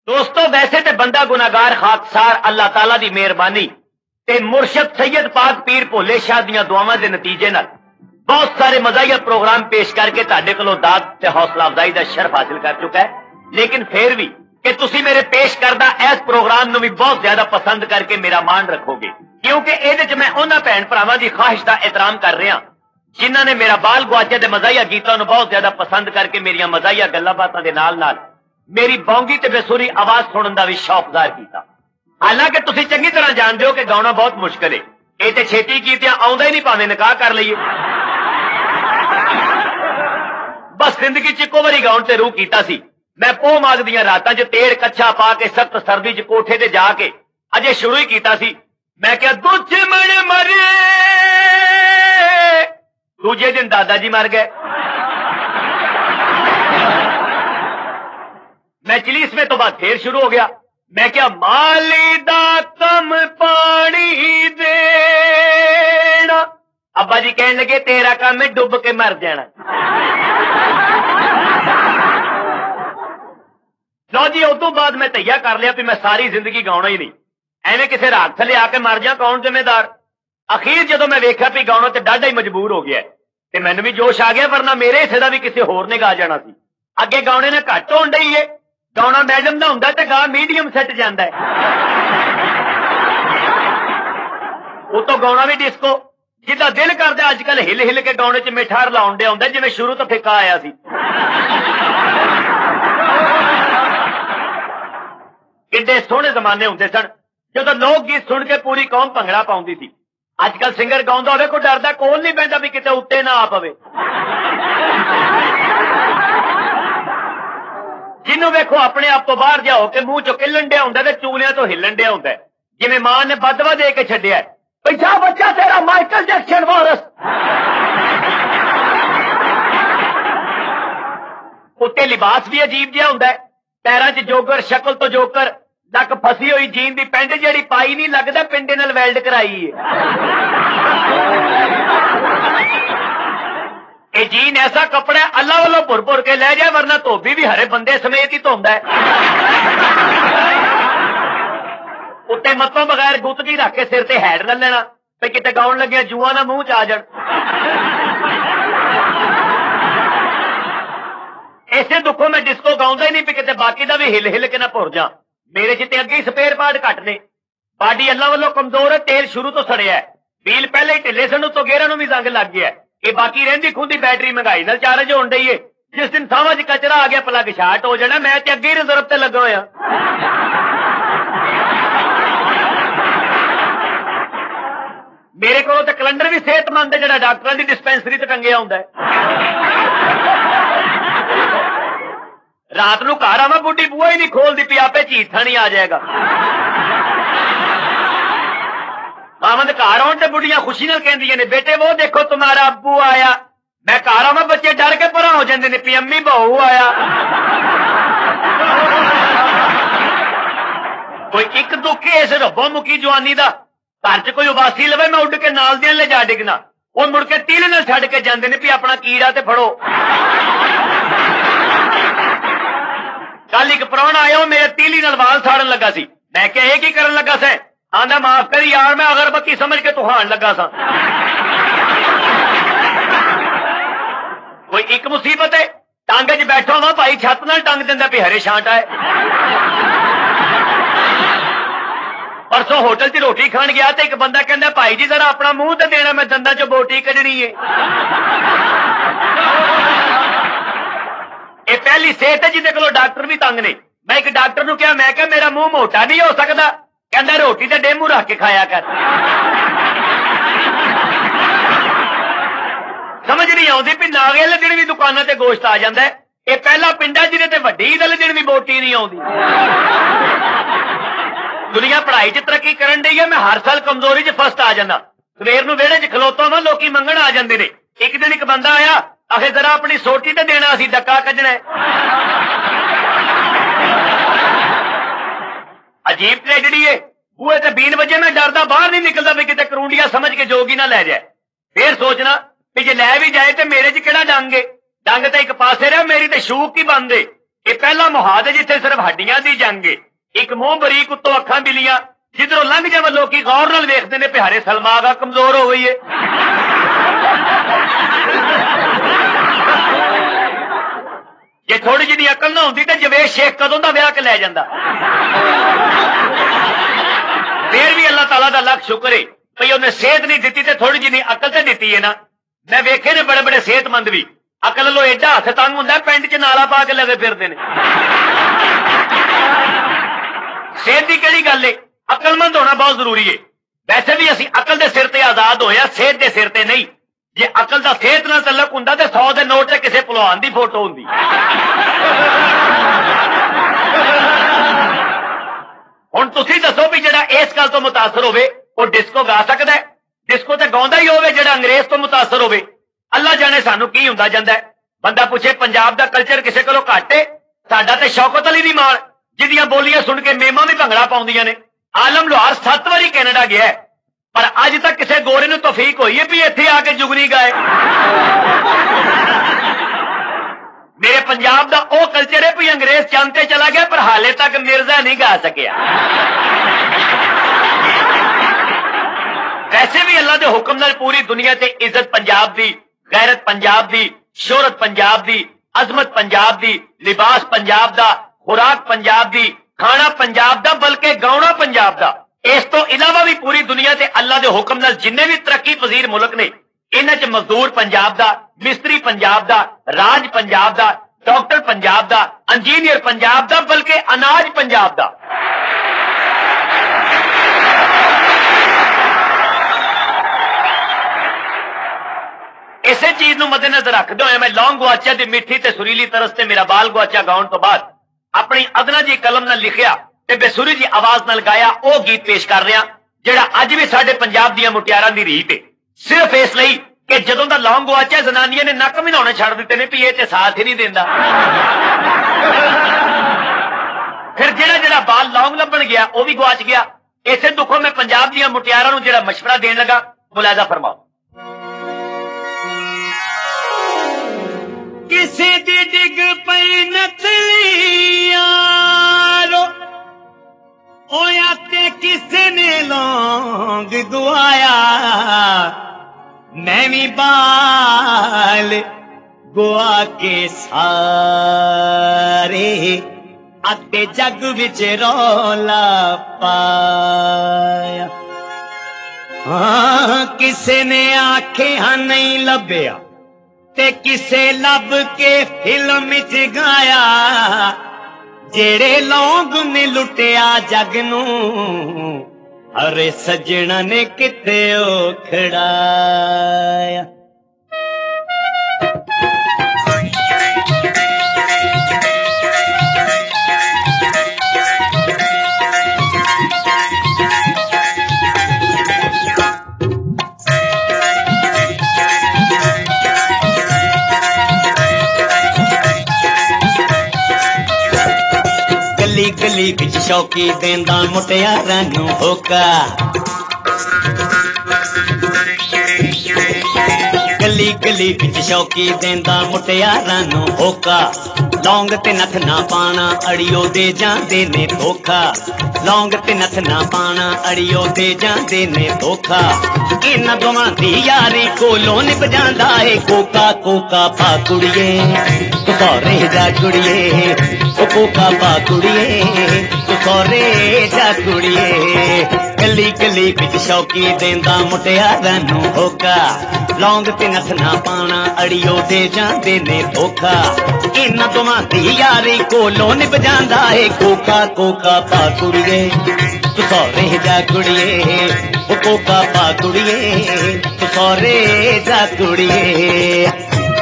दोस्तों वैसे तो बंदा गुनाहगार खाकसार अल्लाह ताला दी मेहरबानी ते मुर्शद सैयद पाक पीर भोले शाह दियां दुआवां दे नतीजे नाल बहुत सारे मज़ाहिया प्रोग्राम पेश करके तुहाडे कोलों दाद ते हौसला अफजाई दा शर्फ हासिल कर चुका है, लेकिन फिर भी कि तुसी मेरे पेश करदा इस प्रोग्राम नूं भी बहुत ज्यादा पसंद करके मेरा मान रखोगे, क्योंकि इहदे च मैं उन्हां भैन भरावां दी ख्वाहिश दा एहतराम कर रहा जिन्हां ने मेरा बाल गुआचे दे मज़ाहिया गीतां नूं बहुत ज्यादा पसंद करके मेरियां मज़ाहिया गल्लां बातां दे नाल नाल मेरी बौंगी ते बेसुरी आवाज सुनने का भी शौक जाहिर किया। हालांकि तुसी चंगी तरह जानते हो कि गाना बहुत मुश्किल है, ये तो छेती कीतियां आउंदा ही नहीं, भावें निकाह कर लीए। बस जिंदगी च इको बारी गाउन ते रूह कीता सी। मैं पोह माग दियां रातां च तेड़ कच्छा पा के सख्त सर्दी च कोठे ते जाके अजे शुरू ही कीता सी। मैं क्या दुश्मन मरे, दूजे दिन दादाजी मर गए। मैं चलीस में तो बाद फिर शुरू हो गया। मैं क्या माली दा कम पानी देना, अब्बा जी कहने लगे तेरा काम है डुब के मर जाना। लो जी उस तो बाद मैं तैयार कर लिया कि मैं सारी जिंदगी गाना ही नहीं, एवं किसी राग थले आके मर जा, कौन जिम्मेदार। अखीर जो मैं वेख्या भी गाना तो डाढा ही मजबूर हो गया ते मैनू भी जोश आ गया, वरना मेरे हिस्से का भी किसी होर ने गा जाना सी। अगे गाने ने घट होन डई है, गाना मैडम का होंदा ते गा मीडियम सेट जांदा है। उतो गाना भी डिस्को, जिदा दिल करदा अजकल हिल हिल के गाने च मिठा रलाउण दे आउंदा, जिवें शुरू तो फिक्का आया सी। किड्डे सोहणे जमाने हुंदे सन जदों लोक गीत सुन के पूरी कौम भंगड़ा पाउंदी सी। अजकल सिंगर गाउंदा होवे कोई डरदा कोल नहीं पैंदा भी किते उत्ते ना आ पवे। जिन्हों वेखो अपने आप तो बाहर जाओ के मुंह चो किलन दिया होंदा ते चूलियां तो हिलन दिया होंदा, जिवें मां ने बदवा दे के छड्डिया पैसा बच्चा तेरा माइकल जैक्सन वारस। उत्ते लिबास भी अजीब जिहा होंदा, पैरां च जोगर, शक्ल तो जोकर, नक फसी हुई जीन दी पैंट जेड़ी पाई नहीं, लगदा पिंडे नाल वेल्ड कराई है। जीन ऐसा कपड़ा है अल्लाह वालों भुर भुर के ले जाए, वरना धोबी भी हरे बंदे समेत ही धोंदा है। उत्ते मतों बगैर गुत्तगी रख के सिर ते हैड ले लेना भी किते गाउन लगे जुआ ना मुंह च आ जाण। ऐसे दुखों में डिस्को गाउंदा ही नहीं भी किते बाकी दा भी हिल हिल के ना भुर जा। मेरे च ते अगे ही स्पेयर पार्ट घट ने, बाडी अल्लाह वालों कमजोर है, तेल शुरू तो सड़िया है, व्हील पहले ही ढिले सन, तो गेरां नूं भी जंग लग गया। ये बाकी रहिंदी खुंदी बैटरी महंगाई नाल चार्ज होण डई है, जिस दिन सावां च कचरा आ गया प्लग शार्ट हो जाना। मैं ते अगे ही रिजर्व ते लगा होया। मेरे को तो कैलेंडर भी सेहतमंद है जिहड़ा डॉक्टरां दी डिस्पेंसरी ते टंगिया हुंदा है। रात नूं घर आवां बुढ़ी बूहा ही नहीं खोलदी पई, आपे झीठा नहीं आ जाएगा। मामद घर आउण ते बुढ़ियां खुशी नाल कहंदियां ने बेटे वो देखो तुम्हारा अब्बू आया। मैं घर आवां बच्चे डर के परां हो जांदे ने पी अम्मी बहू आया। कोई एक दुख इस रब्बो मुकी जवानी दा, घर च कोई उबासी लवे मैं उड़ के नाल दियां ले जा डिगना, वो मुड़ के तीले नाल छड्ड के जांदे ने भी अपना कीड़ा ते फड़ो। कल एक प्राहुणा आया, मेरे तीली नाल वाल साड़न लगा सी। मैं क्या ये की करन लगा सै? आंदा माफ करी यार मैं अगरबत्ती समझ के तुहान लगा सा। कोई एक मुसीबत है, टांगे च बैठा हुआ भाई छत नाल टंग दिंदा भी हरे छांट आए। परसों होटल च रोटी खान गया तो एक बंदा कहंदा भाई जी जरा अपना मुंह तो देना, मैं दंदां चों बोटी कढनी है। ये पहली सेहत है जिहदे कोलों डॉक्टर भी तंग ने। मैं एक डॉक्टर नूं कहा, मैं क्या मेरा मुंह मोटा नहीं हो सकता? कहंदा रोटी ते डेमू रख के खाया कर। समझ नहीं आउंदी भी नागे लगण भी दुकानां ते गोश्त आ जांदा है। ये पहला पिंडा जिहदे ते वड्डी ईद लगण भी बोटी नहीं आउंदी। दुनिया पढ़ाई च तरक्की करन डई है, मैं हर साल कमजोरी च फर्स्ट आ जांदा। सवेर नूं विहड़े च खलोता वां, लोकी मंगण आ जांदे ने। एक दिन एक बंदा आया, आखे जरा अपनी सोटी ते देना, असीं डक्का कढना है। अजीब ट्रेजडी है। बूहे ते 20 बजे मैं डरदा बाहर नहीं निकलदा भी किते करूंडिया समझ के जोगी ना ले जाए। फिर सोचना भी जे लै भी जाए तो मेरे च केड़ा डंग है? डंग तो एक पासे रहा, मेरी तो शूक ही बंद है। ये पहला मुहाद है जिथे सिर्फ हड्डियां दी जंग है। एक मुंह बरीक उत्तों अखां बिलियां, जिधरों लंघ जावे लोग गौर नाल वेखदे ने प्यारे सलमागा कमजोर हो गई है। जे थोड़ी जी अकल ना होंदी तो जवेद शेख कदों दा ब्याह के लै जांदा। फिर भी अल्लाह ताला दा लख शुक्र है भई उन्हें सेहत नहीं दी तो थोड़ी जी अकल तो दी है ना। मैं वेखे ने बड़े बड़े सेहतमंद भी अकल लो एडा हथ तंग होंदा पिंड च नाला पा के लगे फिरदे ने। सेहत की केड़ी गल है, अकलमंद होना बहुत जरूरी है। वैसे भी असी अकल के सिर ते आजाद होया, सेहत के सिर ते नहीं। जे अकल का सेहत नाल तल्लक हुंदा ते 100 के नोट से किसी पहलवान की फोटो हुंदी। हुण तुसीं दसो भी जिहड़ा इस गल तो मुतासर होवे वो डिस्को गा सकदा है? डिस्को ते गाउंदा ही होवे जिहड़ा अंग्रेज तो मुतासर होवे। अल्लाह जाने सानू की हुंदा जांदा है। बंदा पूछे पंजाब दा कल्चर किसी कोलों घट है? साडा ते शौकत अली दी मार जिहदियां बोलियां सुन के मेमा भी भंगड़ा पाउंदियां ने। आलम लोहार 7 वारी कैनेडा गया है पर अज तक किसी गोरे नूं तौफीक होई है भी इत्थे आके जुगनी गाए। मेरे पंजाब दा ओ कल्चर है भी अंग्रेज चंद ते चला गया पर हाले तक मिर्जा नहीं गा सकिया। वैसे भी अल्लाह दे हुक्म नाल पूरी दुनिया ते इज्जत पंजाब दी, गैरत पंजाब दी, शोहरत पंजाब दी, अजमत पंजाब दी, लिबास पंजाब दा, खुराक पंजाब दी, खाना पंजाब दा, बल्कि गाउणा पंजाब दा। इस तो इलावा भी पूरी दुनिया ते अल्लाह दे हुक्म नाल जिन्ने भी तरक्की पजीर मुल्क ने इन्हां च मजदूर पंजाब दा, मिस्त्री पंजाब दा, राज पंजाब दा, डॉक्टर पंजाब दा, इंजीनियर पंजाब दा, बल्कि अनाज पंजाब दा। इसे चीज नूं मद्देनजर रखदे होए मैं लौंग गुआचा दी मिठी ते सुरीली तरस ते मेरा बाल गुआचा गाउण तो बाद अपनी अदना जी कलम नाल लिखिया ते बेसुरी जी आवाज नाल गाया वो गीत पेश कर रहा जिहड़ा अज भी साडे पंजाब दीयां मुटियारां दी रीत है। सिर्फ इसलिए कि जदों दा लौंग गुआचा जनानियां ने नक मिलाउणे छड्ड दित्ते ने भी इह ते साथ ही नहीं देंदा। फिर जिहड़ा जिहड़ा बाल लौंग लभण गया वो भी गुआच गया। इसे दुखों मैं पंजाब दीयां मुटियारां नूं जिहड़ा मशवरा देण लगा मुलाजा फरमाओ। किसी दी डिग पई नथली यारो ओया ते किसे ने लौंग गुआया मैं भी बाल गुआ के सारे अते जग विच रौला पाया। हाँ किसे ने आखे हाँ नहीं लभ्या ते किसे लब के फिल्म च गाया जेड़े लौंग ने लुटिया जग नू अरे सजना ने किते ओ खड़ाया। गली गली बिच शौकी देंदा मुटियारां नूं होका गली गली बिच शौकी देंदा मुटियारां नूं होका लौंग ते नथ ना पाना अड़ियो दे जांदे ने धोखा लौंग ते नथ ना पाना अड़ियो दे जांदे ने धोखा इन्हां दोवां दी यारी कोलों निभ जांदा है कोका कोका पा कुड़िए तू सौरे जा कुड़िए कोका पा कुड़िए तू सौरे जा कुड़िए। गली गली बिच शौकी देंदा मुटियारां नूं होका लौंग ते नथ ना पाना अड़ियो दे जांदे ने धोखा इन्हां दोवां दी यारी कोलों निभ जांदा है कोका कोका पा कुड़िए तू सौरे जा कुड़िए कोका पा कुड़िए तू सौरे जा कुड़िए।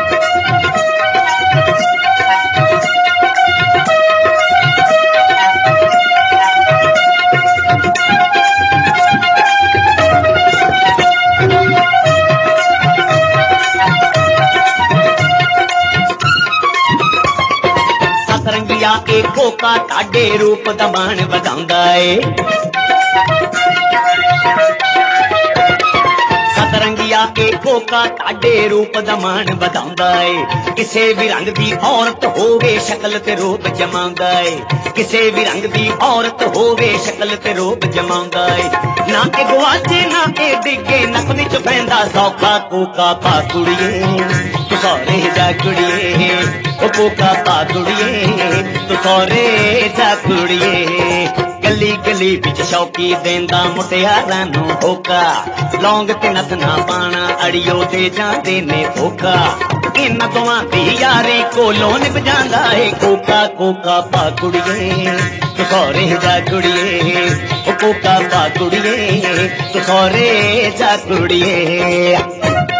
सतरंगिया ए कोका ताडे रूप दा मान वधांदा ए सतरंगिया ए कोका ताडे रूप दा मान वधाउंदा है किसे भी रंग दी औरत होवे शक्ल ते रूप जमाउंदा है किसे भी रंग दी औरत होवे शक्ल ते रूप जमाउंदा है ना के गवाचे ना के डिगे नक विच पैंदा सौखा कोका पा कुड़िए तू सौरे जा कुड़िए ओ कोका पा कुड़िए तू सौरे जा कुड़िए गली गली विच शौकी देंदा मुटियारां नूं होका लौंग ते नथ ना पाना अड़ियो दे जांदे ने धोखा इन्हां दोवां दी यारी कोलों निभ जांदा है कोका कोका पा कुड़िए तू सौरे जा कुड़िए ओ कोका पा कुड़िए तू सौरे जा कुड़िए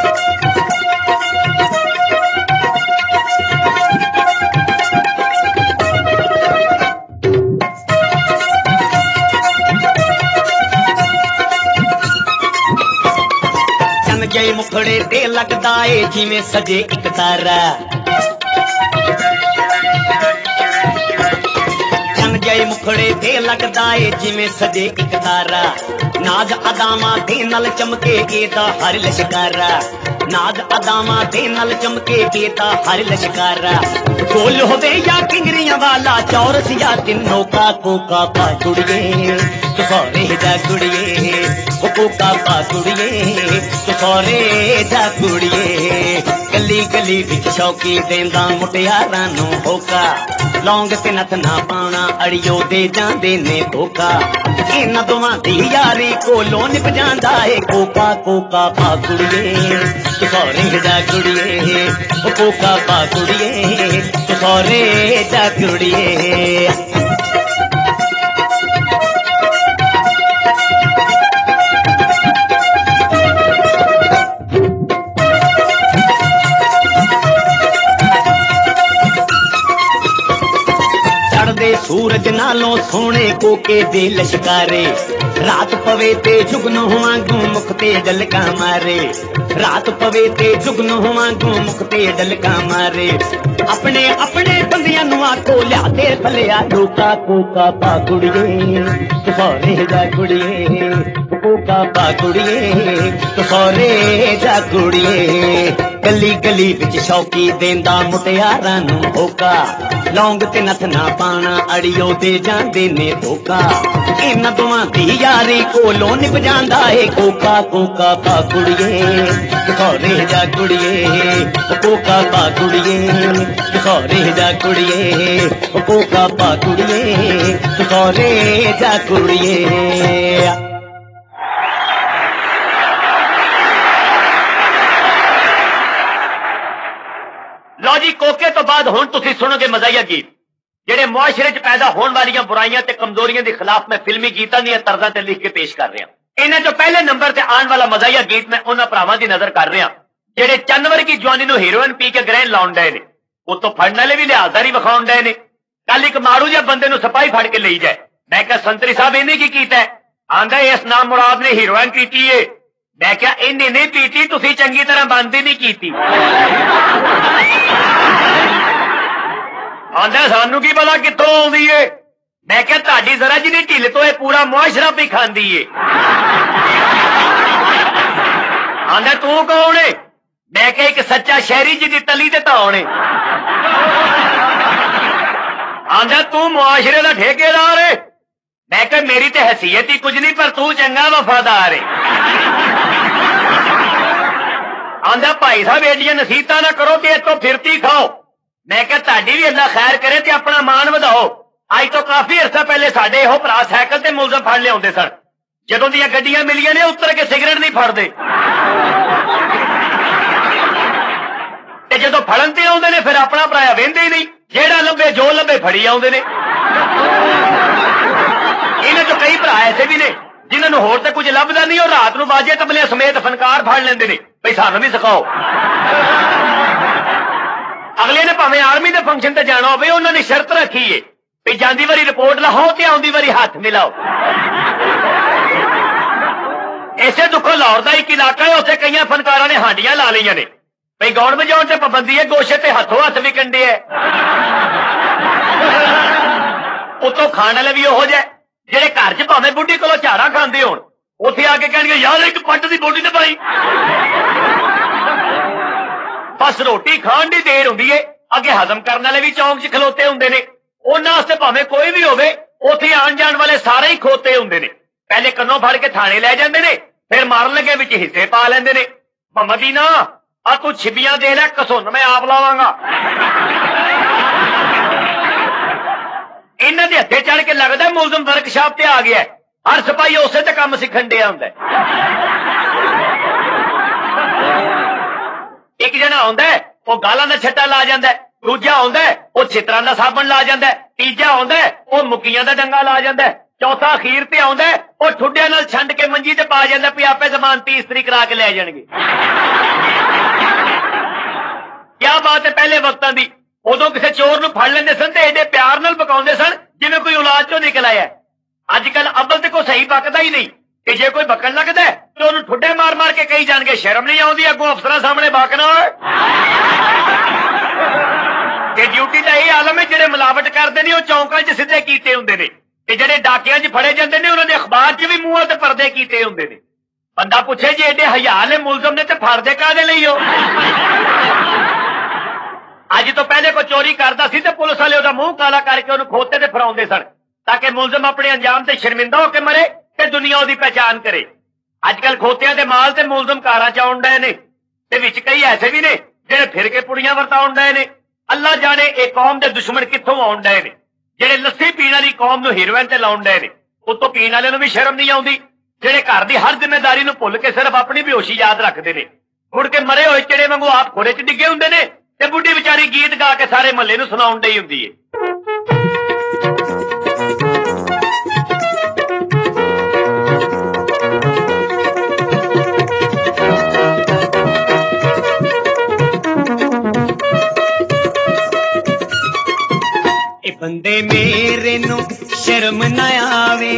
जय मुखड़े ते लगदा है जिवें सजे एक तारा जय मुखड़े ते लगदा है जिवें सजे एक तारा नाज अदामा दे नल चमके एदा हर लश्कारा नाज अदामा दे नल चमके एदा हर लश्कारा गोल होवे या किंगरियां वाला चौरस या तिन्नों का कोका पा जुड़िए तू सौरे जा कुड़िए ओ कोका पा कुड़िए तू सौरे जा कुड़िए गली गली विच शौकी देंदा मुटियारां नूं होका लौंग ते नथ ना पाना अड़ियो दे जांदे ने धोखा इन्हां दोवां दी यारी कोलों निभ जांदा है कोका कोका पा कुड़िए तू सौरे जा कुड़िए ओ कोका पा कुड़िए तू सौरे जा कुड़िए सूरज नालों सोने कोके दे लश्कारे रात पवे ते जुगनू वांगू मुख ते डलका मारे रात पवे ते जुगनू वांगू मुख ते डलका मारे अपने अपने बंदियां नूं आखो लिया ते भलिया लोका कोका पा कुड़िए तू सौरे जा कुड़िए कोका पा कुड़िए तू सौरे जा कुड़िए गली गली विच शौकी देंदा मुटियारां नूं होका लौंग ते नथ ना पाना अड़ियो दे जांदे ने धोखा इन्हां दोवां दी यारी कोलों निभ जांदा है कोका कोका पा कुड़िए तू सौरे जा कुड़िए ओ कोका पा कुड़िए तू सौरे जा कुड़िए ओ कोका पा कुड़िए तू सौरे जा कुड़िए लो जी कोके तो बाद हुण तुसीं सुनोगे मज़ाहिया गीत ਜਿਹੜੇ ਮੁਆਸ਼ਰੇ 'ਚ ਪੈਦਾ ਹੋਣ ਵਾਲੀਆਂ ਬੁਰਾਈਆਂ ਤੇ ਕਮਜ਼ੋਰੀਆਂ ਦੇ ਖਿਲਾਫ ਮੈਂ ਫਿਲਮੀ ਗੀਤਾਂ ਦੀਆਂ ਤਰਜ਼ਾਂ ਤੇ ਲਿਖ ਕੇ ਪੇਸ਼ ਕਰ ਰਿਹਾ ਇਹਨਾਂ 'ਚੋਂ ਪਹਿਲੇ ਨੰਬਰ ਤੇ ਆਉਣ ਵਾਲਾ ਮਜ਼ਾਹੀਆ ਗੀਤ ਮੈਂ ਉਹਨਾਂ ਭਰਾਵਾਂ ਦੀ ਨਜ਼ਰ ਕਰ ਰਿਹਾ ਜਿਹੜੇ ਚੰਨਵਰ ਕੀ ਜਵਾਨੀ ਨੂੰ ਹੀਰੋਇਨ ਪੀ ਕੇ ਗ੍ਰਹਿਣ ਲਾਉਣ ਡਏ ਨੇ ਉਤੋਂ ਫੜਨ ਵਾਲੇ ਵੀ ਲਿਹਾਜ਼ਦਾਰੀ ਵਿਖਾਉਣ ਡਏ ਨੇ ਕੱਲ ਇੱਕ ਮਾਰੂ ਜਿਹਾ ਬੰਦੇ ਨੂੰ ਸਿਪਾਹੀ ਫੜ ਕੇ ਲਈ ਜਾਏ ਮੈਂ ਕਿਹਾ ਸੰਤਰੀ ਸਾਹਿਬ ਇਹਨੇ ਕੀ ਕੀਤਾ ਆਂਦਾ ਇਸ ਨਾਮ ਮੁਰਾਦ ਨੇ ਹੀਰੋਇਨ ਪੀਤੀ ਏ ਮੈਂ ਕਿਹਾ ਇਹਨੇ ਨਹੀਂ ਪੀਤੀ ਤੁਸੀਂ ਚੰਗੀ ਤਰ੍ਹਾਂ ਬੰਦ ਨਹੀਂ ਕੀਤੀ ਆਂਦਾ ਸਾਨੂੰ ਕੀ ਪਤਾ ਕਿੱਥੋਂ ਆਉਂਦੀ ਏ ਮੈਂ ਕਿਹਾ ਤੁਹਾਡੀ ਜ਼ਰਾ ਜਿਹੀ ਢਿੱਲ ਤੋਂ ਇਹ ਪੂਰਾ ਮੁਆਸ਼ਰਾ ਵੀ ਖਾਂਦੀ ਏ ਆਂਦਾ ਤੂੰ ਕੌਣ ਏ ਮੈਂ ਕਿਹਾ ਇੱਕ ਸੱਚਾ ਸ਼ਹਿਰੀ ਜਿਹਦੀ ਤਲੀ ਤੇ ਧੌਣ ਏ ਆਂਦਾ ਤੂੰ ਮੁਆਸ਼ਰੇ ਦਾ ਠੇਕੇਦਾਰ ਏ ਮੈਂ ਕਿਹਾ ਮੇਰੀ ਤੇ ਹੈਸੀਅਤ ਹੀ ਕੁਝ ਨਹੀਂ ਪਰ ਤੂੰ ਚੰਗਾ ਵਫਾਦਾਰ ਏ ਆਂਦਾ ਭਾਈ ਸਾਹਿਬ ਏਡੀਆਂ ਨਸੀਹਤਾਂ ਨਾ ਕਰੋ ਤੇ ਇੱਥੋਂ ਫਿਰਤੀ ਖਾਓ मैं क्या ताड़ी भी अल्लाह खैर करे ते अपना मान वधाओ अज तो काफी अरसा पहले साडे इहो भरा साइकिल ते मुलजम फड़ लियाउंदे सन जदों दीयां गड्डियां मिलियां ने उतर के सिगरेट नहीं फड़दे ते जदों फड़न ते आउंदे ने फिर अपना भराया वेंदे ही नहीं जेड़ा लभे जो लभे फड़ी आउंदे ने इन्हां चों कई भरा ऐसे भी ने जिन्हां नूं होर ते कुछ लभदा नहीं और रात नूं बाजे तबले समेत फनकार फड़ लैंदे ने भई सानूं भी सिखाओ अगले ने भावें आर्मी के फंक्शन ते जाना हो उन्होंने शर्त रखी है भी जाती वारी रिपोर्ट लाओ ते आउंदी वारी हाथ मिलाओ इसे दुखों लाहौर का एक इलाका है उत्थे कई फनकारां ने हांडियां ला लईआं ने भई गौण बजाउण ते पाबंदी है गोशे ते हथों हथ भी कंडे है उतों खाण वाले भी ओहो जिहे जेहड़े घर च भावें बुढ़ी कोलों झाड़ा खांदे होण ਉੱਥੇ ਆ ਕੇ ਕਹਿਣਗੇ ਯਾਰ ਇੱਕ ਪੱਟ ਦੀ ਬੋਟੀ ਤੇ ਪਾਈ। ਬਸ ਰੋਟੀ ਖਾਣ ਦੀ ਦੇਰ ਹੁੰਦੀ ਏ, ਅੱਗੇ ਹਜ਼ਮ ਕਰਨ ਵਾਲੇ ਵੀ ਚੌਂਕ 'ਚ ਖਲੋਤੇ ਹੁੰਦੇ ਨੇ। ਉਹਨਾਂ ਵਾਸਤੇ ਭਾਵੇਂ ਕੋਈ ਵੀ ਹੋਵੇ, ਉੱਥੇ ਆਣ ਜਾਣ ਵਾਲੇ ਸਾਰੇ ਹੀ ਖੋਤੇ ਹੁੰਦੇ ਨੇ। ਪਹਿਲੇ ਕੰਨੋਂ ਫੜ ਕੇ ਥਾਣੇ ਲੈ ਜਾਂਦੇ ਨੇ, ਫਿਰ ਮਾਰਨ ਲੱਗੇ ਵਿੱਚ ਹਿੱਸੇ ਪਾ ਲੈਂਦੇ ਨੇ। ਮਦੀਨਾ ਆ ਤੂੰ ਛਿਬੀਆਂ ਦੇ ਲੈ, ਕਸੁੰਨ ਮੈਂ ਆਪ ਲਾਵਾਂਗਾ। ਇਹਨਾਂ ਦੇ ਹੱਥੇ ਚੜ ਕੇ ਲੱਗਦਾ ਮੁਲਜ਼ਮ ਵਰਕਸ਼ਾਪ ਤੇ ਆ ਗਿਆ। ਹਰ ਸਿਪਾਹੀ ਉਸੇ ਤੇ ਕੰਮ ਸਿੱਖਣ ਡਿਆ ਹੁੰਦਾ। ਇੱਕ ਜਣਾ ਆਉਂਦਾ ਉਹ ਗਾਲਾਂ ਦਾ ਛੱਟਾ ਲਾ ਜਾਂਦਾ, ਦੂਜਾ ਆਉਂਦਾ ਉਹ ਛਿੱਤਰਾਂ ਦਾ ਸਾਬਣ ਲਾ ਜਾਂਦਾ, ਤੀਜਾ ਆਉਂਦਾ ਉਹ ਮੁੱਕੀਆਂ ਦਾ ਡੰਗਾ ਲਾ ਜਾਂਦਾ, ਚੌਥਾ ਅਖੀਰ ਤੇ ਆਉਂਦਾ ਉਹ ਠੁੱਡਿਆਂ ਨਾਲ ਛੰਡ ਕੇ ਮੰਜੀ ਤੇ ਪਾ ਜਾਂਦਾ ਵੀ ਆਪੇ ਜ਼ਮਾਨਤੀ ਇਸਤਰੀ ਕਰਾ ਕੇ ਲੈ ਜਾਣਗੇ। ਕਿਆ ਬਾਤ ਹੈ ਪਹਿਲੇ ਵਕਤਾਂ ਦੀ। ਉਦੋਂ ਕਿਸੇ ਚੋਰ ਨੂੰ ਫੜ ਲੈਂਦੇ ਸਨ ਤੇ ਏਡੇ ਪਿਆਰ ਨਾਲ ਪਕਾਉਂਦੇ ਸਨ ਜਿਵੇਂ ਕੋਈ ਔਲਾਦ ਚੋਂ ਨਿਕਲ ਆਇਆ। ਅੱਜ ਕੱਲ ਅੱਬਲ ਤੇ ਕੋਈ ਸਹੀ ਬਕਦਾ ਹੀ ਨਹੀਂ, ਕਿ ਜੇ ਕੋਈ ਬਕਣ ਲੱਗਦਾ ਤੇ ਉਹਨੂੰ ਠੁੱਡੇ ਮਾਰ ਮਾਰ ਕੇ ਕਹੀ ਜਾਣਗੇ ਸ਼ਰਮ ਨਹੀਂ ਆਉਂਦੀ ਅੱਗੋਂ ਅਫਸਰਾਂ ਸਾਹਮਣੇ ਬਕਣਾ। ਤੇ ਡਿਊਟੀ ਦਾ ਇਹ ਆਲਮ ਹੈ ਜਿਹੜੇ ਮਿਲਾਵਟ ਕਰਦੇ ਨੇ ਉਹ ਚੌਂਕਾਂ 'ਚ ਸਿੱਧੇ ਕੀਤੇ ਹੁੰਦੇ ਨੇ, ਤੇ ਜਿਹੜੇ ਡਾਕਿਆਂ 'ਚ ਫੜੇ ਜਾਂਦੇ ਨੇ ਉਹਨਾਂ ਦੇ ਅਖਬਾਰ 'ਚ ਵੀ ਮੂੰਹਾਂ ਤੇ ਪਰਦੇ ਕੀਤੇ ਹੁੰਦੇ ਨੇ। ਬੰਦਾ ਪੁੱਛੇ ਜੇ ਏਡੇ ਹਯਾ ਵਾਲੇ ਮੁਲਜ਼ਮ ਨੇ ਤੇ ਫੜਦੇ ਕਾਹਦੇ ਲਈ ਹੋ? ਅੱਜ ਤੋਂ ਪਹਿਲੇ ਕੋਈ ਚੋਰੀ ਕਰਦਾ ਸੀ ਤੇ ਪੁਲਿਸ ਵਾਲੇ ਉਹਦਾ ਮੂੰਹ ਕਾਲਾ ਕਰਕੇ ਉਹਨੂੰ ਖੋਤੇ ਤੇ ਫੜਾਉਂਦੇ ਸਨ ਤਾਂ ਕਿ ਮੁਲਜ਼ਮ ਆਪਣੇ ਅੰਜਾਮ ਤੇ ਸ਼ਰਮਿੰਦਾ ਹੋ ਕੇ ਮਰੇ ਤੇ ਦੁਨੀਆ ਉਹਦੀ ਪਹਿਚਾਨ ਕਰੇ। ਅੱਜ ਕੱਲ ਖੋਤਿਆਂ ਦੇ ਮਾਲ ਤੇ ਮੁਲਜ਼ਮ ਕਾਰਾਂ 'ਚ ਆਉਣ ਡਏ ਨੇ, ਤੇ ਵਿੱਚ ਕਈ ਐਸੇ ਵੀ ਨੇ ਜਿਹੜੇ ਫਿਰ ਕੇ ਪੁੜੀਆਂ ਵਰਤਾਉਣ ਡਏ ਨੇ। ਅੱਲਾ ਜਾਣੇ ਇਹ ਕੌਮ ਦੇ ਦੁਸ਼ਮਣ ਕਿੱਥੋਂ ਆਉਣ ਡਏ ਨੇ, ਜਿਹੜੇ ਲੱਸੀ ਪੀਣ ਵਾਲੀ ਕੌਮ ਨੂੰ ਹੀਰੋਇਨ ਤੇ ਲਾਉਣ ਡਏ ਨੇ। ਉੱਤੋਂ ਪੀਣ ਵਾਲਿਆਂ ਨੂੰ ਵੀ ਸ਼ਰਮ ਨਹੀਂ ਆਉਂਦੀ, ਜਿਹੜੇ ਘਰ ਦੀ ਹਰ ਜ਼ਿੰਮੇਦਾਰੀ ਨੂੰ ਭੁੱਲ ਕੇ ਸਿਰਫ ਆਪਣੀ ਬੇਹੋਸ਼ੀ ਯਾਦ ਰੱਖਦੇ ਨੇ। ਮੁੜ ਕੇ ਮਰੇ ਹੋਏ ਚਿੜੇ ਵਾਂਗੂ ਆਪ ਘੋੜੇ 'ਚ ਡਿੱਗੇ ਹੁੰਦੇ ਨੇ ਤੇ ਬੁੱਢੀ ਵਿਚਾਰੀ ਗੀਤ ਗਾ ਕੇ ਸਾਰੇ ਮਹੱਲੇ ਨੂੰ ਸੁਣਾਉਣ ਡਈ ਹੁੰਦੀ ਏ। ਇਹ ਬੰਦੇ ਮੇਰੇ ਨੂੰ ਸ਼ਰਮ ਨਾ ਆਵੇ,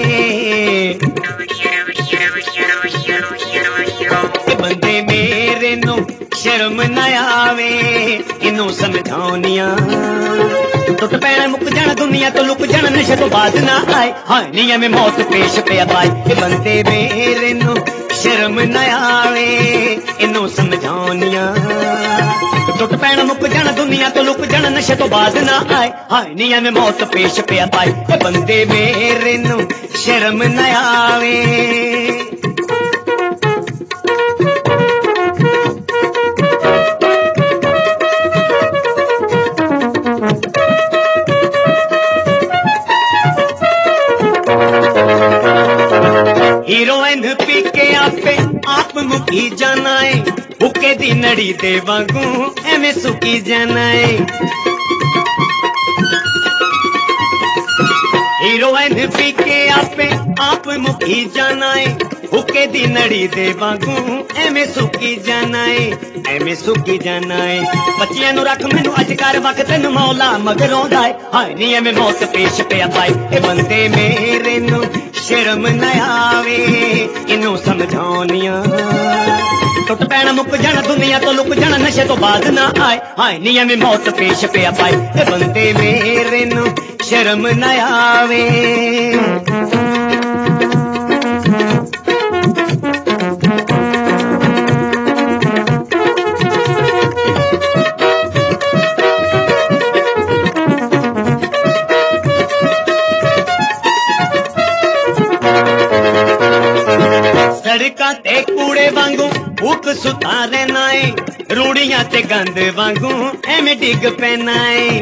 ਇਹ ਬੰਦੇ ਮੇਰੇ ਨੂੰ ਸ਼ਰਮ ਨਾ ਆਵੇ, ਇਹਨੂੰ ਸਮਝਾਉਣੀਆਂ ਟੁੱਟ ਪੈਣਾ ਮੁੱਕ ਜਾਣਾ ਦੁਨੀਆ ਤੋਂ ਲੁਕ ਜਾਣਾ ਨਸ਼ੇ ਤੋਂ ਬਾਅਦ ਨਾ ਆਏ। ਹਾਂ ਨਹੀਂ ਐਵੇਂ ਮੌਤ ਪੇਸ਼ ਪਿਆ ਪਾਏ। ਇਹ ਬੰਦੇ ਮੇਰੇ ਨੂੰ ਸ਼ਰਮ ਨਾ ਆਵੇ, ਇਹਨੂੰ ਸਮਝਾਉਣੀਆਂ ਟੁੱਟ ਪੈਣਾ ਮੁੱਕ ਜਾਣਾ ਦੁਨੀਆ ਤੋਂ ਲੁਕ ਜਾਣਾ ਨਸ਼ੇ ਤੋਂ ਬਾਅਦ ਨਾ ਆਏ। ਹਾਂ ਨਹੀਂ ਐਵੇਂ ਮੌਤ ਪੇਸ਼ ਪਿਆ ਪਾਏ। ਇਹ ਬੰਦੇ ਮੇਰੇ ਨੂੰ ਸ਼ਰਮ ਨਾ ਆਵੇ। ਹੀਰੋਇਨ ਪੀ ਕੇ ਆਪੇ ਆਪ ਮੁਕੀ ਜਾਣਾ ਏ, ਹੁੱਕੇ ਦੀ ਨੜੀ ਦੇ ਵਾਂਗੂ ਐਵੇਂ ਸੁੱਕੀ ਜਾਣਾ ਏ। ਹੀਰੋਇਨ ਪੀ ਕੇ ਆਪੇ ਆਪ ਮੁਕੀ ਜਾਣਾ ਏ, ਹੁੱਕੇ ਦੀ ਨੜੀ ਦੇ ਵਾਂਗੂ ਐਵੇਂ ਸੁੱਕੀ ਜਾਣਾ ਏ, ਐਵੇਂ ਸੁੱਕੀ ਜਾਣਾ ਏ। ਬੱਚਿਆਂ ਨੂੰ ਰੱਖ ਮੈਨੂੰ ਅੱਜ ਕਰ ਵਕਤ ਨੂੰ ਮੌਲਾ ਮਗਰੋਂ ਦਾ ਏ। ਹਾਏ ਨੀ ਐਵੇਂ ਮੌਤ ਪੇਸ਼ ਪਿਆ ਪਾਏ। ਇਹ ਬੰਦੇ ਮੇਰੇ ਨੂੰ ਸ਼ਰਮ ਨਾ ਆਵੇ, ਇਹਨੂੰ ਸਮਝਾਉਣੀਆਂ ਟੁੱਟ ਪੈਣਾ ਮੁੱਕ ਜਾਣਾ ਦੁਨੀਆ ਤੋਂ ਲੁਕ ਜਾਣਾ ਨਸ਼ੇ ਤੋਂ ਬਾਅਦ ਨਾ ਆਏ। ਹਾਏ ਨੀ ਐਵੇਂ ਮੌਤ ਪੇਸ਼ ਪਿਆ ਪਾਏ। ਇਹ ਬੰਦੇ ਮੇਰੇ ਨੂੰ ਸ਼ਰਮ ਨਾ ਆਵੇ। ਸੜਕਾਂ ਤੇ ਕੂੜੇ ਵਾਂਗੂ ਭੁੱਖ ਸੁਤਾਰੇ ਨਾ ਏ, ਰੂੜੀਆਂ ਤੇ ਗੰਦ ਵਾਂਗੂ ਐਵੇਂ ਡਿੱਗ ਪੈਣਾ ਏ।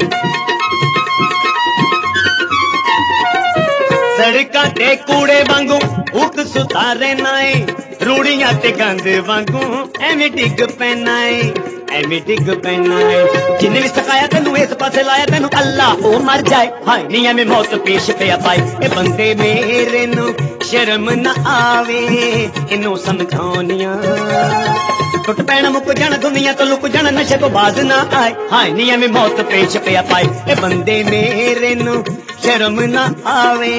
ਸੜਕਾਂ ਤੇ ਕੂੜੇ ਵਾਂਗੂ ਭੁੱਖ ਸੁਤਾਰੇ ਨਾ ਏ, ਰੂੜੀਆਂ ਤੇ ਗੰਦ ਵਾਂਗੂ ਐਵੇਂ ਡਿੱਗ ਪੈਣਾ ਏ, ਐਵੇਂ ਡਿੱਗ ਪੈਣਾ ਏ। ਜਿੰਨੇ ਵੀ ਸਿਖਾਇਆ ਤੈਨੂੰ ਇਸ ਪਾਸੇ ਲਾਇਆ ਤੈਨੂੰ ਅੱਲਾ ਉਹ ਮਰ ਜਾਏ। ਹਾਏ ਨੀ ਐਵੇਂ ਮੌਤ ਪੇਸ਼ ਪਿਆ ਪਾਏ। ਇਹ ਬੰਦੇ ਮੇਰੇ ਨੂੰ ਸ਼ਰਮ ਨਾ ਆਵੇ, ਇਹਨੂੰ ਸਮਝਾਉਣੀਆਂ ਟੁੱਟ ਪੈਣਾ ਮੁੱਕ ਜਾਣਾ ਦੁਨੀਆ ਤੋਂ ਲੁਕ ਜਾਣਾ ਨਸ਼ੇ ਤੋਂ ਬਾਅਦ ਨਾ ਆਏ। ਹਾਏ ਨੀ ਐਵੇਂ ਮੌਤ ਪੇਸ਼ ਪਿਆ ਪਾਏ। ਇਹ ਬੰਦੇ ਮੇਰੇ ਨੂੰ ਸ਼ਰਮ ਨਾ ਆਵੇ।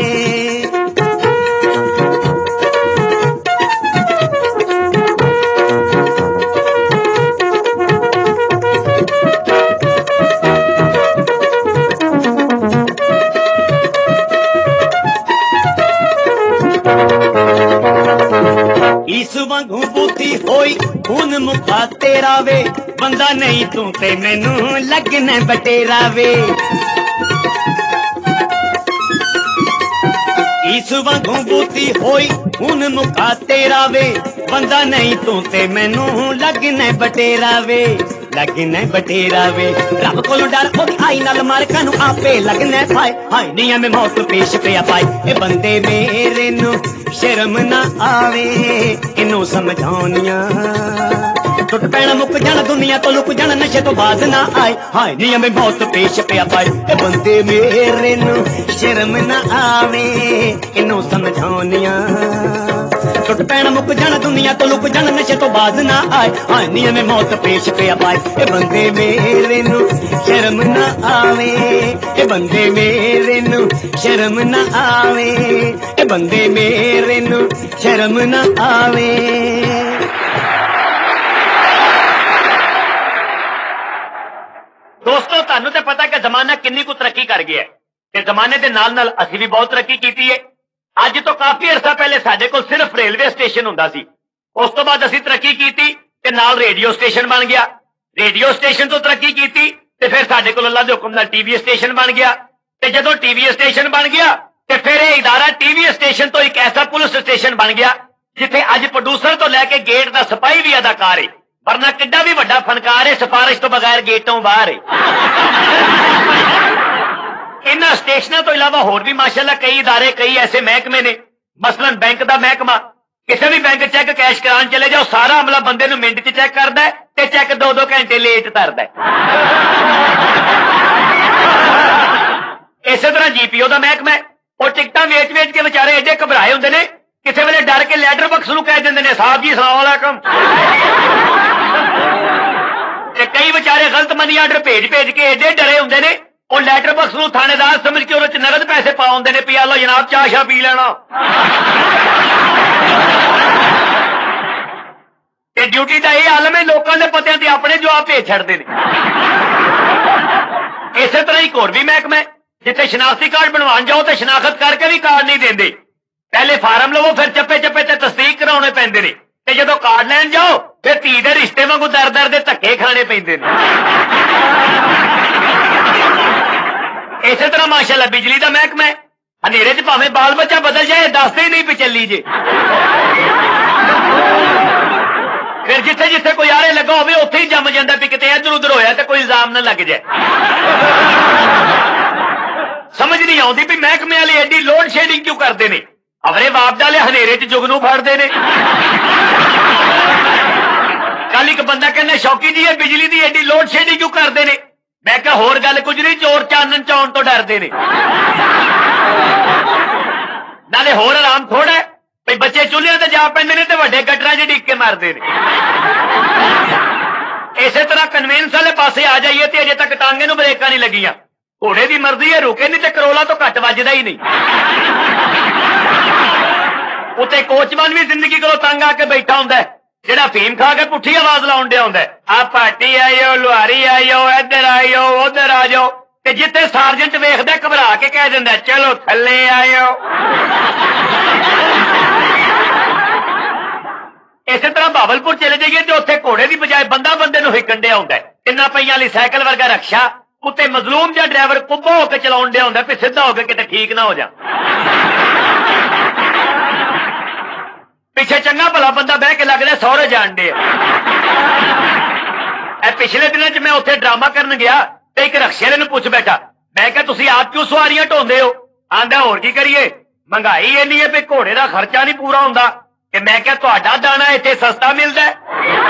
इस वांगू बूती होई खून मुखा तेरा वे बंदा नहीं तू ते मैनू लगना बटेरा वे इस वांगू बूती होई खून मुखा तेरा वे बंदा नहीं तू ते मैनू लगना बटेरा वे लगना बटेरा वे रब कोलों डर ओदी आई नाल मार कानू आपे लगना पाए हाय निया में मौत पेश पिया पाए ए बंदे मेरे नू शर्म ना आवे इनू समझाउनिया टुट पैना मुक जाना दुनिया तो लुक जाना नशे तो बाज ना आए हाय निया में मौत पेश पिया पाए ए बंदे मेरे नू शर्म ना आवे इनू समझाउनिया टुट पैना मुक जाना दुनिया तो लुक जाना नशे तो बाज ना आए हाय निया में मौत पेश पिया पाए ए बंदे मेरे नू शर्म ना आवे ए बंदे मेरे नू शर्म ना आवे ए बंदे मेरे नू शर्म ना आवे। दोस्तों ਤੁਹਾਨੂੰ ਤੇ ਪਤਾ ਕਿ ਜ਼ਮਾਨਾ ਕਿੰਨੀ ਕੁ ਤਰੱਕੀ ਕਰ ਗਿਆ ਤੇ ਜ਼ਮਾਨੇ ਦੇ ਨਾਲ ਨਾਲ ਅਸੀਂ ਵੀ ਬਹੁਤ ਤਰੱਕੀ ਕੀਤੀ ਹੈ। ਅੱਜ ਤੋਂ ਕਾਫੀ ਅਰਸਾ ਪਹਿਲੇ ਸਾਡੇ ਕੋਲ ਸਿਰਫ ਰੇਲਵੇ ਸਟੇਸ਼ਨ ਹੁੰਦਾ ਸੀ, ਉਸ ਤੋਂ ਬਾਅਦ ਅਸੀਂ ਤਰੱਕੀ ਕੀਤੀ ਤੇ ਨਾਲ ਰੇਡੀਓ ਸਟੇਸ਼ਨ ਬਣ ਗਿਆ, ਰੇਡੀਓ ਸਟੇਸ਼ਨ ਤੋਂ ਤਰੱਕੀ ਕੀਤੀ ਤੇ ਫਿਰ ਸਾਡੇ ਕੋਲ ਅੱਲਾ ਦੇ ਹੁਕਮ ਨਾਲ ਟੀਵੀ ਸਟੇਸ਼ਨ ਬਣ ਗਿਆ ਤੇ ਜਦੋਂ ਟੀਵੀ ਸਟੇਸ਼ਨ ਬਣ ਗਿਆ ਤੇ ਫਿਰ ਇਹ ਇਦਾਰਾ ਟੀਵੀ ਸਟੇਸ਼ਨ ਤੋਂ ਇੱਕ ਐਸਾ ਪੁਲਿਸ ਸਟੇਸ਼ਨ ਬਣ ਗਿਆ ਜਿੱਥੇ ਅੱਜ ਪ੍ਰੋਡਿਊਸਰ ਤੋਂ ਲੈ ਕੇ ਗੇਟ ਦਾ ਸਿਪਾਹੀ ਵੀ ਅਦਾਕਾਰ ਹੈ, वरना किड्डा भी वड्डा फनकार है सिफारिश तो बगैर गेटों बाहर है। इन्हां स्टेशनों तो इलावा होर भी माशाअल्लाह कई इदारे कई ऐसे महकमे ने, मसलन बैंक का महकमा, किसी भी बैंक चेक कैश कराने चले जाओ सारा अमला बंदे नूं मिंट च चेक करदा है ते चेक 2-2 घंटे लेट तरदा है। इस तरह जीपीओ का महकमा और टिकटां वेच वेच के बेचारे एडे घबराए हुंदे ने, किसी वेले डर के लैटर बक्स नूं कह दिंदे ने साहब जी अस्सलाम वालेकुम। कई बेचारे गलत मनी आर्डर भेज भेज के एडे डरे होंदे ने और लैटर बक्स नूं थानेदार समझ के उहदे च नगद पैसे पा हुंदे ने, पिया लो जनाब चाह शाह पी लेना। ते ड्यूटी दा इह आलम है लोकां दे पतियां ते अपने जवाब भेज छड्डदे ने। इसे तरह एक होर भी महकमा है जिथे शनाख्ती कार्ड बनवान जाओ तो शनाख्त करके भी कार्ड नहीं देंदे, पहले फार्म लवो फिर चप्पे चप्पे ते तस्दीक कराउणे पैंदे ने ते जदों कार्ड लैण जाओ फिर धी दे रिश्ते वांगू दर दर दे धक्के खाने पैंदे ने। इसे तरह माशाअल्लाह बिजली का महकमा है, हनेरे च भावें बाल बच्चा बदल जाए दसदे ही नहीं भी चली जे, फिर जिथे जिथे कोई आरे लगा होवे उत्थे ही जम जांदा भी किते इधर उधर होया ते कोई इल्जाम ना लग जाए। समझ नहीं आउंदी भी महकमे वाले एडी लोड शेडिंग क्यों करते हैं, अवरे बाप डाले हनेरे च जुगनू फड़ते हैं। कल एक बंदा कहना शौकी जी है बिजली की एडी लोड शेडिंग क्यों करते हैं, मैं कहा होर गल कुछ नहीं चोर चानन चाउन तो डरते हैं, नाले होर आराम थोड़ा है भाई बच्चे चूल्हे ते जा पैंदे ने ते वड्डे गटरां च डिग के मारते हैं। इसे तरह कन्वेंस वाले पासे आ जाइए तो अजे तक टांगे नूं ब्रेकां नहीं लगियां, घोड़े की मर्जी है रुके नहीं तो करोला तो घट वजदा ही नहीं। उत्ते कोचमैन भी जिंदगी को तंग आके बैठा हुंदा है जेड़ा फीम खा के पुठी आवाज लाउण दिया हुंदा है, आ भाटी आइयो लुहारी आइयो इधर आइयो उधर आ जाओ, ते जिथे सार्जेंट वेखदा घबरा के कह दिंदा चलो थल्ले आइयो। इसे तरह भावलपुर चले जाइए तो उत्थे घोड़े की बजाय बंदा बंदे नूं हिकण दिया हुंदा है, 3 पहियां वाली साइकिल वर्गा रक्षा उत्ते मजलूम या ड्राइवर कुब्बा होकर चलाउण दिया हुंदा भी सीधा होकर किते ठीक ना हो जा। पिछे चंगा भला बंदा बह के लगदा सौरे जाण दे। पिछले दिनों च मैं उत्थे ड्रामा करन गया ते एक रक्शे वाले नूं पुछ बैठा, मैं कहा तुसीं आप क्यों सवारियां ढोंदे हो, आंदा होर की करिए महंगाई इन्नी है भी घोड़े का खर्चा नहीं पूरा हुंदा, ते मैं कहा तुहाडा दाना इत्थे सस्ता मिलदा है।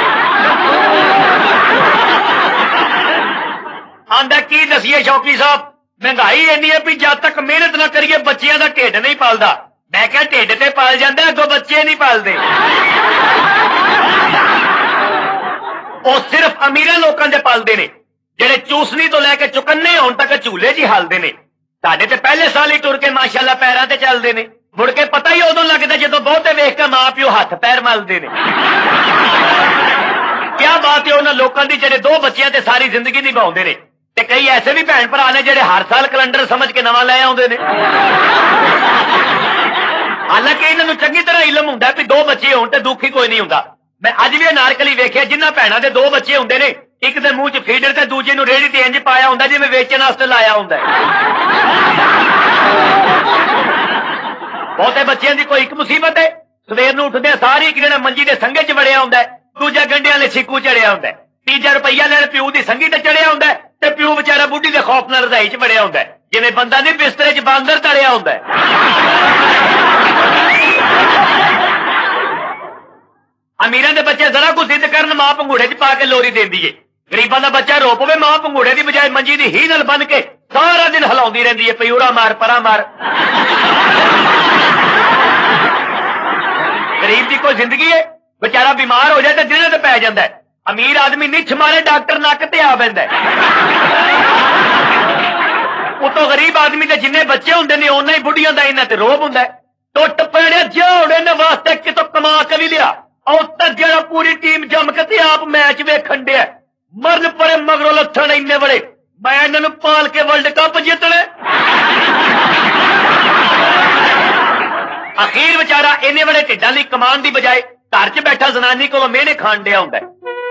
आंदा की दसीए शौकी साहब महंगाई इन्नी है भी जब तक मेहनत ना करिए बच्चियां दा ढिड नहीं पलदा, मैं क्या ढिड ते पल जांदा अगों बच्चे नहीं पलदे। वो सिर्फ अमीरां लोकां दे पलदे ने जेड़े चूसनी तो लैके चुकन्ने होण तक झूले जी हालदे ने, साडे ते पहले साल ही टुर के माशाअल्लाह पैरां ते चलदे ने, मुड़ के पता ही उदों लगदा जदों बहुते वेख के मां प्यो हथ पैर मलदे ने। क्या बात है उन्हां लोकां दी जेड़े 2 बच्चियां ते सारी जिंदगी निभाउंदे ने, ते कई ऐसे भी भैन भरा ने जेड़े हर साल कैलेंडर समझ के नवां लै आउंदे ने। हालांकि इन्हों चंगी तरह इलम हुंदा भी 2 बच्चे होण ते दुख ही कोई नहीं हुंदा। मैं अज भी अनारकली वेखिया जिन्हां भैणां दे 2 बच्चे हुंदे ने, एक दे मूंह च फीडर ते दूजे नूं रेहड़ी ते इंज पाया हुंदा जिवें वेचण वास्ते लाया हुंदा है। बहुते बच्चों की कोई एक मुसीबत है, सवेर नूं उठदे सारी एक जना मंजी दे संगे च वड़िया हुंदा है, दूजा गंढियां वाले छिक्कू चढ़िया हुंदा है, तीजा रुपया लैण प्यू दी संगी ते चढ़िया हुंदा है ते प्यू बेचारा बुढ़ी दे खौफ नाल रजाई च वड़िया हुंदा है, जिवें बंदा नहीं बिस्तरे च बांदर तड़िया हुंदा है। अमीरां दे बच्चे जरा कुछ जिद करन मां पंगूड़े च पा के लोरी देंदी है, गरीबां दा बच्चा रो पवे मां पंगूड़े दी बजाय मंजी दी ही नाल बन के सारा दिन हिलाउंदी रहिंदी है, पयूरा मार परा मार। गरीब की कोई जिंदगी है, बेचारा बीमार हो जाए तो दिने ते पै जांदा है, अमीर आदमी निछ मारे डॉक्टर नक ते आ बैंदा है। उतो गरीब आदमी के जिन्ने बच्चे होंदे ने उन्ना ही बुढ़ियां दा इन्हां ते रोब हुंदा है। टुट पैणे जोड़े ने वास्ते कितों कमा के भी लिया, और तक जरा पूरी टीम जम के आप मैच वेखण दिया, मरन पड़े मगरों लथण इन्ने बड़े, मैं इन्हां नूं पाल के वर्ल्ड कप जितने। अखीर बेचारा इन्ने बड़े ढिड्डां दी कमान दी बजाय घर च बैठा जनानी कोलों मेहने खाण दिया हुंदा है।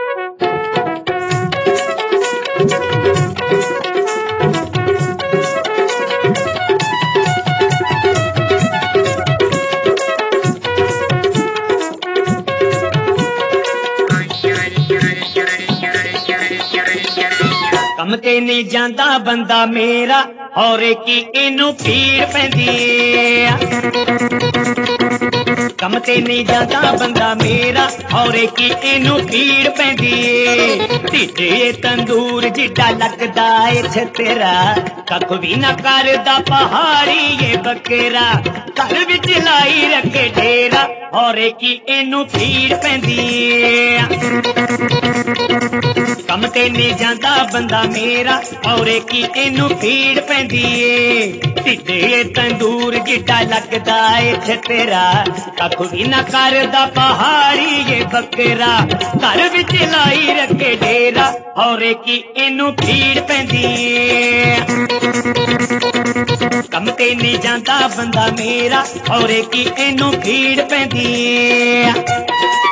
कम ते नहीं जांदा बंदा मेरा और की इनू पीड़ पैंदी है। कम ते नहीं जांदा बंदा मेरा और की इनू पीड़ पैंदी है। ढिड्डे तंदूर जिड्डा लगदा है छतेरा, कख भी न करदा पहाड़ी ये बकरा, घर विच लाई रखे डेरा और की इनू पीड़ पैंदी है। कम ते नहीं जांदा बंदा मेरा और की इनू पीड़ पैंदी है। ढिड्डे तंदूर जिड्डा लगदा है छतेरा, कख भी न करदा पहाड़ी ये बकरा, घर विच लाई रखे डेरा और की इनू पीड़ पैंदी है। कम ते नहीं जांदा बंदा मेरा और की इनू पीड़ पैंदी है।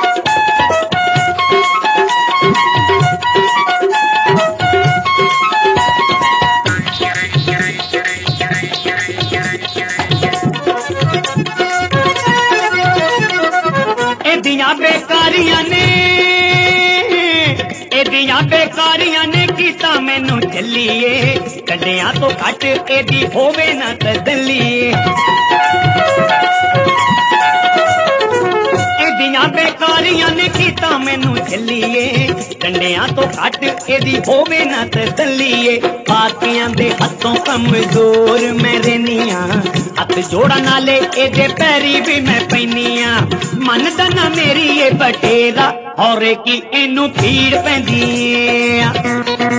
बेकारियां ने कीता मैनू झल्लीए, कंडियां तो घट एदी होवे ना तदलीए। एदियां बेकारियां ने कीता मैनू झल्लीए, कंडियां तो घट एदी होवे ना तदलीए। बाकियां दे हथों कमजोर मैं रहनिया, हथ जोड़ा नाले एदे पैरी भी मैं पैनिया। मनदा ना मेरी ये बटेरा और की इनू पीड़ पैंदी है।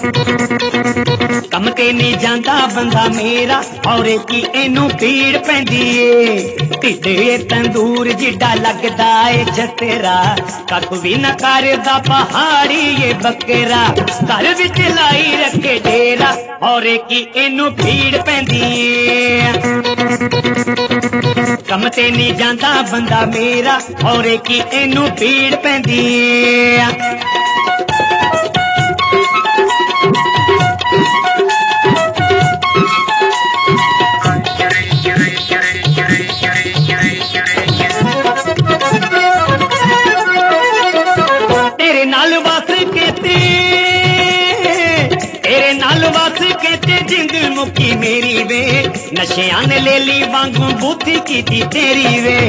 कम ते नहीं जांदा बंदा मेरा और की इनू पीड़ पैंदी है। ढिड्डे तंदूर जिड्डा लगदा है छतेरा, कख भी न करदा पहाड़ी ये बकरा, घर विच लाई रखे डेरा और की इनू पीड़ पैंदी है। कम ते नहीं जांदा बंदा मेरा और की इनू पीड़ पैंदी है। तेरे नाल वस के जिंद मुक्की मेरी वे, नशियां ने ले ली वांगू बुद्धि की तेरी वे।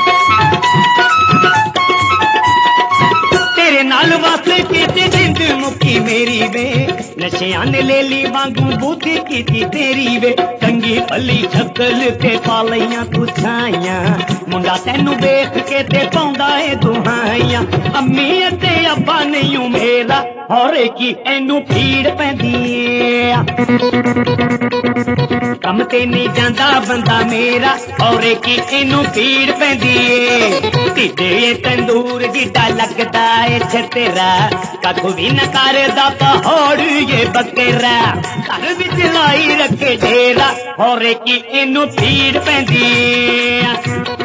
तेरे नाल वस के जिंद मुक्की मेरी वे, नशियां ने ले ली वांगू बुद्धि की तेरी वे। चंगी भली शक्ल ते पालियां तू छाइयां, मुंडा तैनू देख के ते पाउंदा है दुहाइयां। अम्मी ते अब्बा नहीं मेरा और की इनू पीड़ पैंदी है। कम ते नहीं जांदा बंदा मेरा और की इनू पीड़ पैंदी है। ढिड्डे तंदूर जिड्डा लगदा है छतेरा, कख भी न करदा पहाड़ ये बकरा, घर विच लाई रखे डेरा और की इनू पीड़ पैंदी है।